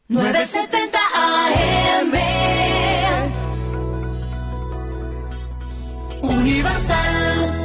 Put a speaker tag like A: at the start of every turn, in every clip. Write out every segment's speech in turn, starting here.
A: 970 AM Universal.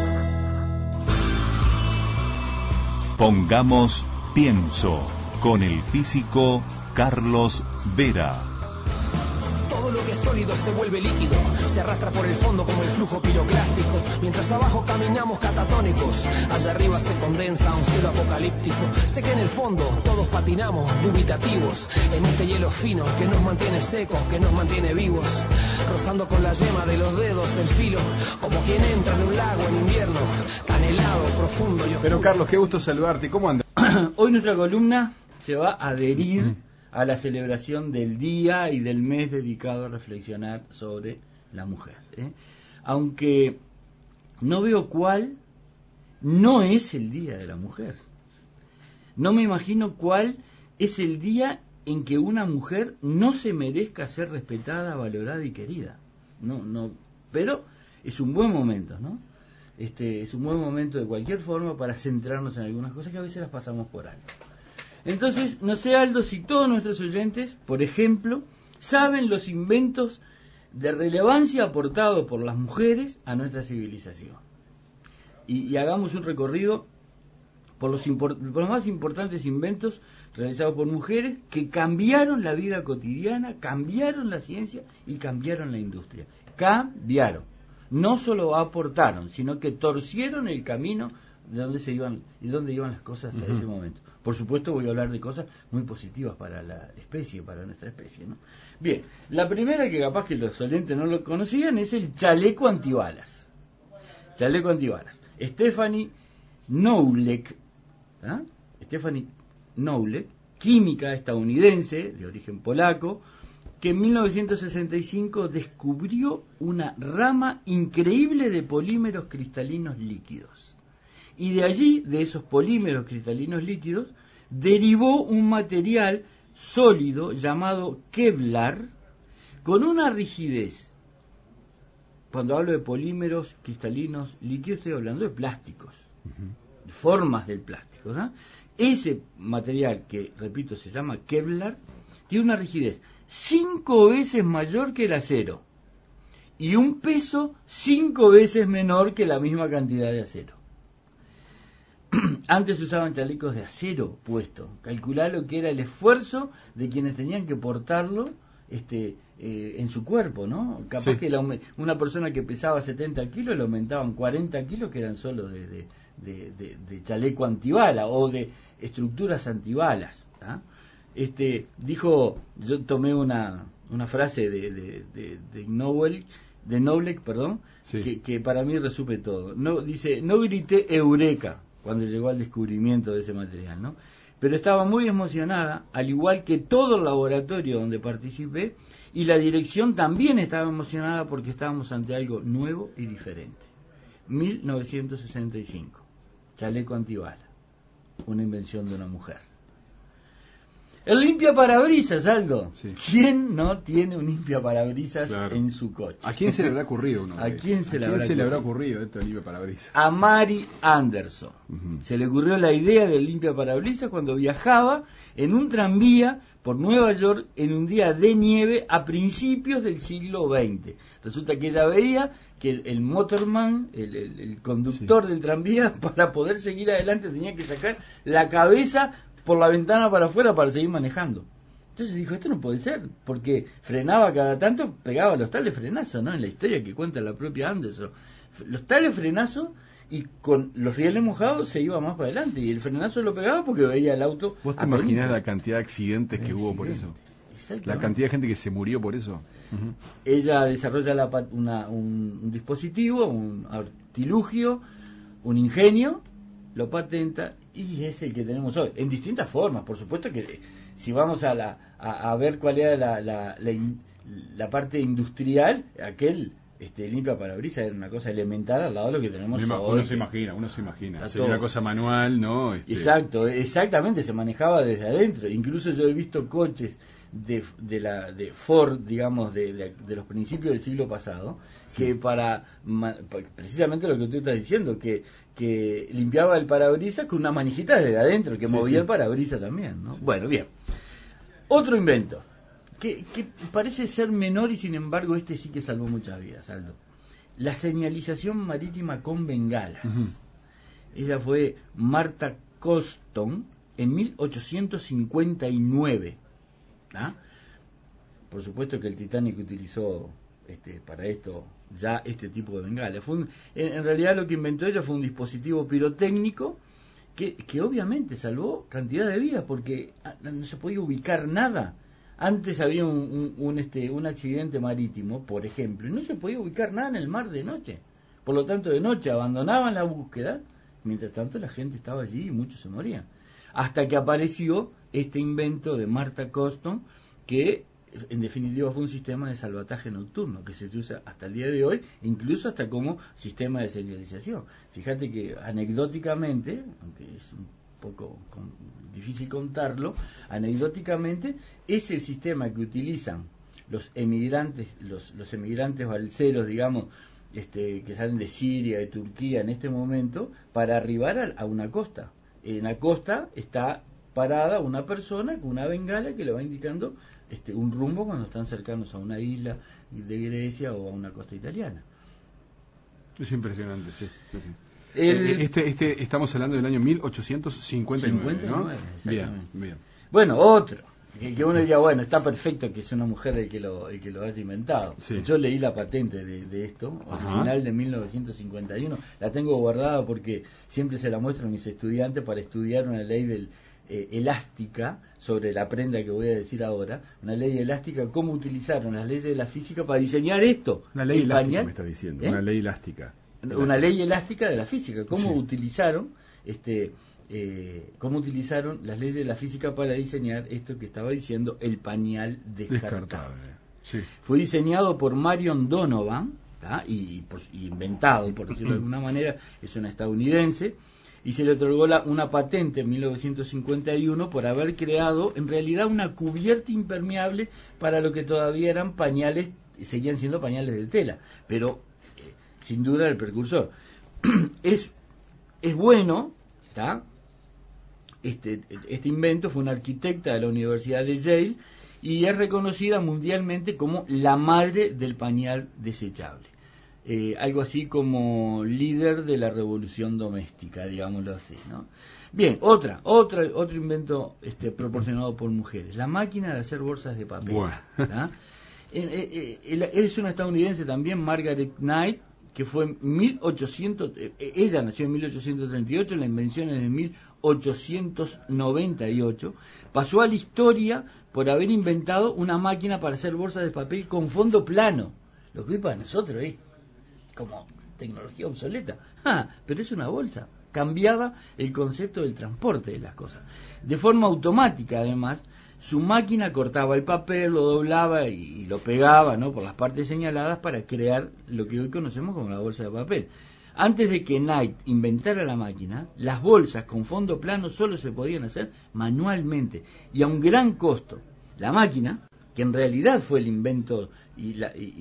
B: Pongamos Pienso con el físico Carlos Vera.
C: Todo lo que es sólido se vuelve líquido, se arrastra por el fondo como el flujo piroclástico, mientras abajo caminamos catatónicos, allá arriba se condensa un cielo apocalíptico. Sé que en el fondo todos patinamos dubitativos, en este hielo fino que nos mantiene secos, que nos mantiene vivos, rozando con la yema de los dedos el filo, como quien entra en un lago en invierno, tan helado, profundo y oscuro.
D: Pero Carlos, qué gusto saludarte, ¿cómo andas?
E: Hoy nuestra columna se va a adherir a la celebración del día y del mes dedicado a reflexionar sobre la mujer, aunque no veo cuál no es el Día de la Mujer. No me imagino cuál es el día en que una mujer no se merezca ser respetada, valorada y querida. No, pero es un buen momento, ¿no? Es un buen momento de cualquier forma para centrarnos en algunas cosas que a veces las pasamos por alto. Entonces, no sé, Aldo, si todos nuestros oyentes, por ejemplo, saben los inventos de relevancia aportados por las mujeres a nuestra civilización. Y hagamos un recorrido por los más importantes inventos realizados por mujeres que cambiaron la vida cotidiana, cambiaron la ciencia y cambiaron la industria. Cambiaron. No solo aportaron, sino que torcieron el camino de dónde se iban y dónde iban las cosas hasta ese momento. Por supuesto voy a hablar de cosas muy positivas para la especie, para nuestra especie, ¿no? Bien, la primera que capaz que los oyentes no lo conocían es el chaleco antibalas. Chaleco antibalas. Stephanie Knowles, química estadounidense de origen polaco, que en 1965 descubrió una rama increíble de polímeros cristalinos líquidos. Y de allí, de esos polímeros cristalinos líquidos, derivó un material sólido llamado Kevlar, con una rigidez. Cuando hablo de polímeros cristalinos líquidos, estoy hablando de plásticos, formas del plástico, ¿no? Ese material, que repito se llama Kevlar, tiene una rigidez 5 veces mayor que el acero y un peso 5 veces menor que la misma cantidad de acero. Antes se usaban chalecos de acero puesto. Calculá lo que era el esfuerzo de quienes tenían que portarlo en su cuerpo, ¿no? Capaz que una persona que pesaba 70 kilos le aumentaban 40 kilos que eran solo de chaleco antibala o de estructuras antibalas, ¿tá? Dijo, yo tomé una frase de Knowles, perdón, sí, que para mí resume todo. Dice, no grité eureka cuando llegó al descubrimiento de ese material, ¿no? Pero estaba muy emocionada, al igual que todo el laboratorio donde participé, y la dirección también estaba emocionada porque estábamos ante algo nuevo y diferente. 1965, chaleco antibala, una invención de una mujer. El limpiaparabrisas, Aldo. Sí. ¿Quién no tiene un limpiaparabrisas en su coche?
D: ¿A quién se le habrá ocurrido uno?
E: ¿A quién se le habrá ocurrido
D: esto del limpiaparabrisas?
E: A Mary Anderson. Se le ocurrió la idea del limpiaparabrisas cuando viajaba en un tranvía por Nueva York en un día de nieve a principios del siglo XX. Resulta que ella veía que el motorman, el conductor del tranvía, para poder seguir adelante tenía que sacar la cabeza por la ventana para afuera para seguir manejando. Entonces dijo, esto no puede ser, porque frenaba cada tanto, pegaba los tales frenazos, ¿no? En la historia que cuenta la propia Anderson. Los tales frenazos, y con los rieles mojados se iba más para adelante, y el frenazo lo pegaba porque veía el auto.
D: ¿Vos te imaginás la cantidad de accidentes que hubo por eso? La cantidad de gente que se murió por eso.
E: Ella desarrolla un dispositivo, un artilugio, un ingenio, lo patenta, y es el que tenemos hoy, en distintas formas. Por supuesto que si vamos a ver cuál era la parte industrial, aquel limpiaparabrisas era una cosa elemental al lado de lo que tenemos hoy.
D: Uno se imagina. Sería una cosa manual, ¿no?
E: Exactamente, se manejaba desde adentro. Incluso yo he visto coches de Ford, digamos, de los principios del siglo pasado, sí, que precisamente lo que tú estás diciendo, que limpiaba el parabrisas con una manijita desde adentro, que movía el parabrisas también, ¿no? Sí. Bueno, bien. Otro invento, que parece ser menor y sin embargo este sí que salvó muchas vidas, Aldo. La señalización marítima con bengalas. Ella fue Martha Colston en 1859. ¿Ah? Por supuesto que el Titanic utilizó para esto ya este tipo de bengala. En realidad lo que inventó ella fue un dispositivo pirotécnico que obviamente salvó cantidad de vidas porque no se podía ubicar nada. Antes había un accidente marítimo, por ejemplo, y no se podía ubicar nada en el mar de noche. Por lo tanto, de noche abandonaban la búsqueda, mientras tanto la gente estaba allí y muchos se morían. Hasta que apareció este invento de Martha Colston, que en definitiva fue un sistema de salvataje nocturno que se usa hasta el día de hoy, incluso hasta como sistema de señalización. Fíjate que anecdóticamente, aunque es un poco difícil contarlo, anecdóticamente es el sistema que utilizan los emigrantes balseros, digamos, que salen de Siria, de Turquía en este momento, para arribar a una costa. En la costa está parada una persona con una bengala que le va indicando un rumbo cuando están cercanos a una isla de Grecia o a una costa italiana.
D: Es impresionante, sí. Estamos hablando del año 1859, ¿no? Bien.
E: Bueno, otro, que uno diría, bueno, está perfecto que es una mujer el que lo haya inventado. Sí. Yo leí la patente de esto, original de 1951, la tengo guardada porque siempre se la muestro a mis estudiantes para estudiar una ley elástica sobre la prenda que voy a decir ahora, una ley elástica, cómo utilizaron las leyes de la física para diseñar esto.
D: Una ley elástica, me está diciendo, una ley elástica.
E: Una ley elástica de la física, cómo utilizaron las leyes de la física para diseñar esto que estaba diciendo, el pañal descartable. Sí. Fue diseñado por Marion Donovan, y inventado, por decirlo de alguna manera, es una estadounidense, y se le otorgó una patente en 1951 por haber creado en realidad una cubierta impermeable para lo que todavía eran pañales, seguían siendo pañales de tela, pero sin duda el precursor. Es bueno, ¿está? Este invento fue una arquitecta de la Universidad de Yale y es reconocida mundialmente como la madre del pañal desechable. Algo así como líder de la revolución doméstica, digámoslo así, ¿no? Bien, otro invento proporcionado por mujeres, la máquina de hacer bolsas de papel. Bueno. Es una estadounidense también, Margaret Knight, que fue ella nació en 1838, la invención es de 1898, pasó a la historia por haber inventado una máquina para hacer bolsas de papel con fondo plano, lo que hoy para nosotros es como tecnología obsoleta, pero es una bolsa, cambiaba el concepto del transporte de las cosas, de forma automática además. Su máquina cortaba el papel, lo doblaba y lo pegaba, ¿no?, por las partes señaladas para crear lo que hoy conocemos como la bolsa de papel. Antes de que Knight inventara la máquina, las bolsas con fondo plano solo se podían hacer manualmente y a un gran costo. La máquina, que en realidad fue el invento y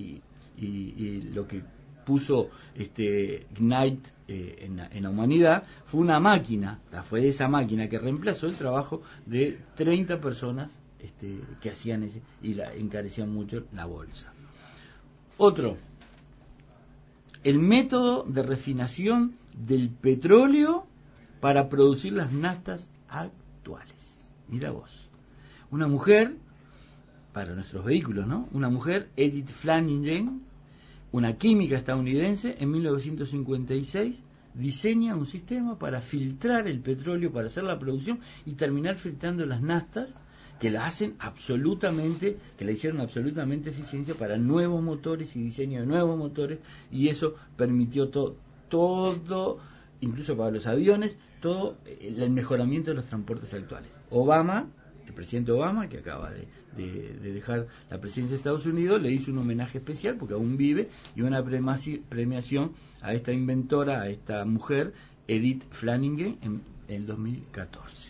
E: lo que puso Knight en la humanidad, fue una máquina, fue esa máquina que reemplazó el trabajo de 30 personas que hacían y encarecían mucho la bolsa. Otro, el método de refinación del petróleo para producir las naftas actuales. Mira vos, una mujer, para nuestros vehículos, ¿no? Una mujer, Edith Flanagan, una química estadounidense, en 1956 diseña un sistema para filtrar el petróleo, para hacer la producción y terminar filtrando las naftas, que la hicieron absolutamente eficiencia para nuevos motores y diseño de nuevos motores, y eso permitió todo, incluso para los aviones, todo el mejoramiento de los transportes actuales. El presidente Obama, que acaba de dejar la presidencia de Estados Unidos, le hizo un homenaje especial porque aún vive, y una premiación a esta inventora, a esta mujer, Edith Flanagan, en el 2014.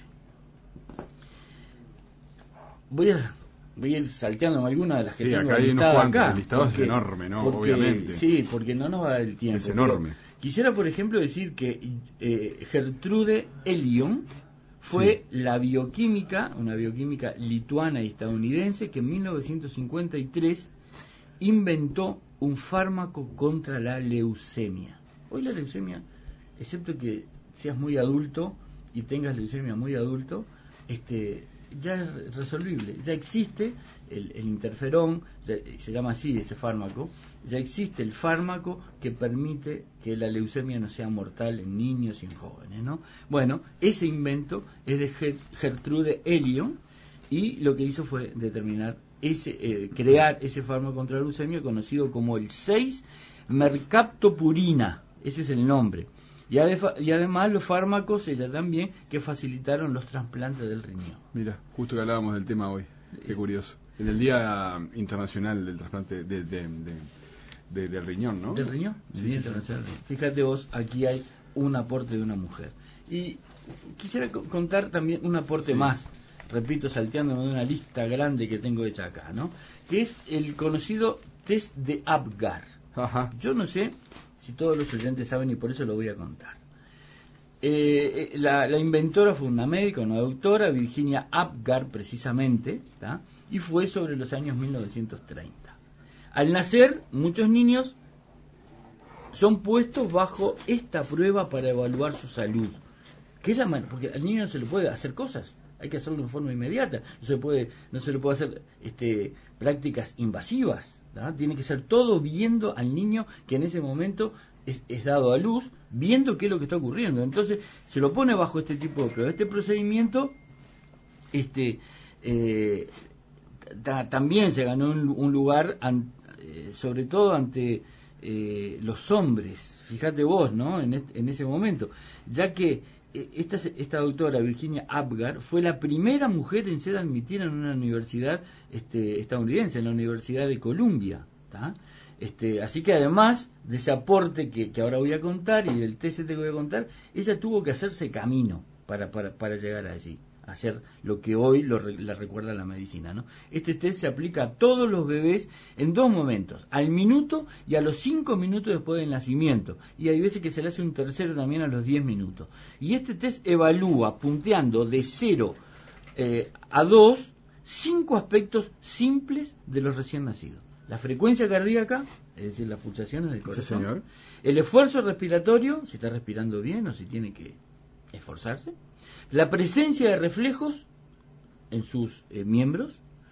E: Voy a ir salteándome algunas de las que tengo listadas acá.
D: El listado es enorme, ¿no? Obviamente.
E: Sí, porque no nos va a dar el tiempo.
D: Es enorme.
E: Quisiera, por ejemplo, decir que Gertrude Elion fue la bioquímica, una bioquímica lituana y estadounidense, que en 1953 inventó un fármaco contra la leucemia. Hoy la leucemia, excepto que seas muy adulto y tengas leucemia muy adulto, ya es resolvible, ya existe el interferón, se llama así ese fármaco, ya existe el fármaco que permite que la leucemia no sea mortal en niños y en jóvenes, ¿no? Bueno, ese invento es de Gertrude Elion, y lo que hizo fue determinar crear ese fármaco contra la leucemia conocido como el 6-mercaptopurina, ese es el nombre. Y además los fármacos, ella también, que facilitaron los trasplantes del riñón.
D: Mira, justo que hablábamos del tema hoy, qué curioso. En el Día Internacional del Trasplante del Riñón, ¿no?
E: ¿Del riñón?
D: Sí, sí, sí.
E: Fíjate vos, aquí hay un aporte de una mujer. Y quisiera contar también un aporte más, repito, salteándome de una lista grande que tengo hecha acá, ¿no? Que es el conocido test de Apgar.
D: Ajá.
E: Yo no sé si todos los oyentes saben, y por eso lo voy a contar. La inventora fue una médica, una doctora, Virginia Apgar precisamente, ¿tá? Y fue sobre los años 1930. Al nacer, muchos niños son puestos bajo esta prueba para evaluar su salud. ¿Qué es porque al niño no se le puede hacer cosas, hay que hacerlo de forma inmediata, no se le puede hacer prácticas invasivas. ¿tá? Tiene que ser todo viendo al niño que en ese momento es dado a luz, viendo qué es lo que está ocurriendo. Entonces se lo pone bajo este tipo de prueba. Este procedimiento también se ganó un lugar sobre todo ante los hombres, fíjate vos, ¿no? En ese momento, ya que esta doctora Virginia Apgar fue la primera mujer en ser admitida en una universidad estadounidense, en la Universidad de Columbia, ¿tá? Así que además de ese aporte que ahora voy a contar y del test que voy a contar, ella tuvo que hacerse camino para llegar allí, hacer lo que hoy la recuerda la medicina, ¿no? Este test se aplica a todos los bebés en 2 momentos, al minuto y a los 5 minutos después del nacimiento, y hay veces que se le hace un tercero también a los 10 minutos. Y este test evalúa, punteando de 0 a 2, 5 aspectos simples de los recién nacidos: la frecuencia cardíaca, es decir, las pulsaciones del corazón,
D: sí, señor.
E: El esfuerzo respiratorio, si está respirando bien o si tiene que esforzarse, la presencia de reflejos en sus miembros,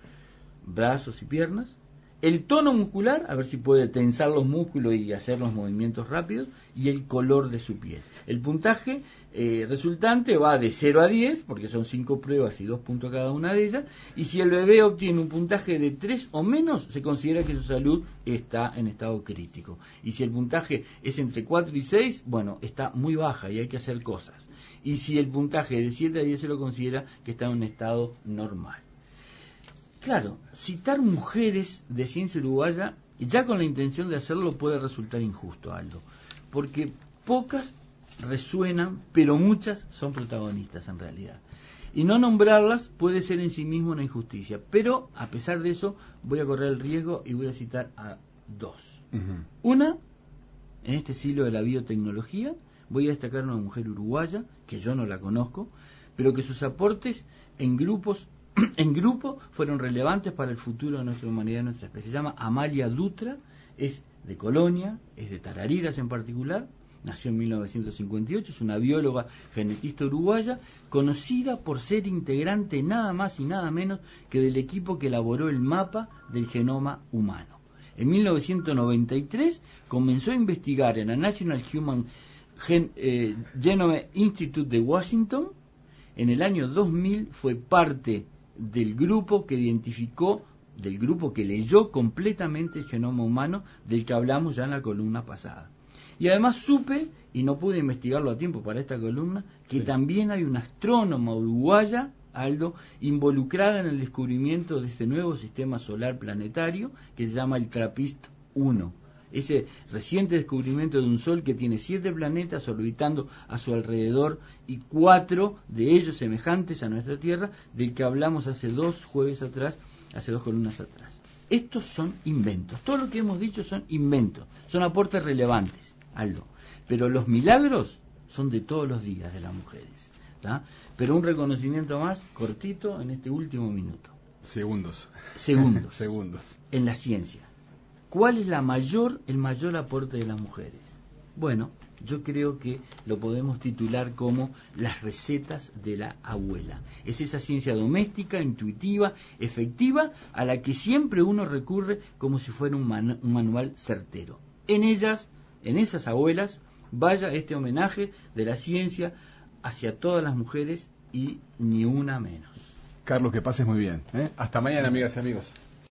E: brazos y piernas, el tono muscular, a ver si puede tensar los músculos y hacer los movimientos rápidos, y el color de su piel. El puntaje resultante va de 0 a 10, porque son 5 pruebas y 2 puntos cada una de ellas, y si el bebé obtiene un puntaje de 3 o menos, se considera que su salud está en estado crítico. Y si el puntaje es entre 4 y 6, bueno, está muy baja y hay que hacer cosas. Y si el puntaje es de 7 a 10, se lo considera que está en un estado normal. Claro, citar mujeres de ciencia uruguaya, ya con la intención de hacerlo, puede resultar injusto, Aldo, porque pocas resuenan, pero muchas son protagonistas en realidad. Y no nombrarlas puede ser en sí mismo una injusticia, pero a pesar de eso voy a correr el riesgo y voy a citar a 2. Una, en este siglo de la biotecnología, voy a destacar a una mujer uruguaya, que yo no la conozco, pero que sus aportes en grupo fueron relevantes para el futuro de nuestra humanidad, de nuestra especie. Se llama Amalia Dutra, es de Colonia, es de Tarariras en particular, nació en 1958, es una bióloga genetista uruguaya, conocida por ser integrante nada más y nada menos que del equipo que elaboró el mapa del genoma humano. En 1993 comenzó a investigar en la National Human Genome Institute de Washington. En el año 2000 fue parte del grupo que leyó completamente el genoma humano, del que hablamos ya en la columna pasada. Y además supe, y no pude investigarlo a tiempo para esta columna, que también hay una astrónoma uruguaya, Aldo, involucrada en el descubrimiento de este nuevo sistema solar planetario que se llama el TRAPPIST-1. Ese reciente descubrimiento de un sol que tiene 7 planetas orbitando a su alrededor y 4 de ellos semejantes a nuestra Tierra, del que hablamos hace 2 jueves atrás, hace 2 columnas atrás. Estos son inventos. Todo lo que hemos dicho son inventos, son aportes relevantes, Aldo. Pero los milagros son de todos los días de las mujeres. ¿tá? Pero un reconocimiento más cortito en este último minuto.
D: Segundos.
E: Segundos. En la ciencia. ¿Cuál es el mayor aporte de las mujeres? Bueno, yo creo que lo podemos titular como las recetas de la abuela. Es esa ciencia doméstica, intuitiva, efectiva, a la que siempre uno recurre como si fuera un manual certero. En esas abuelas, vaya este homenaje de la ciencia hacia todas las mujeres y ni una menos.
D: Carlos, que pases muy bien. Hasta mañana, amigas y amigos.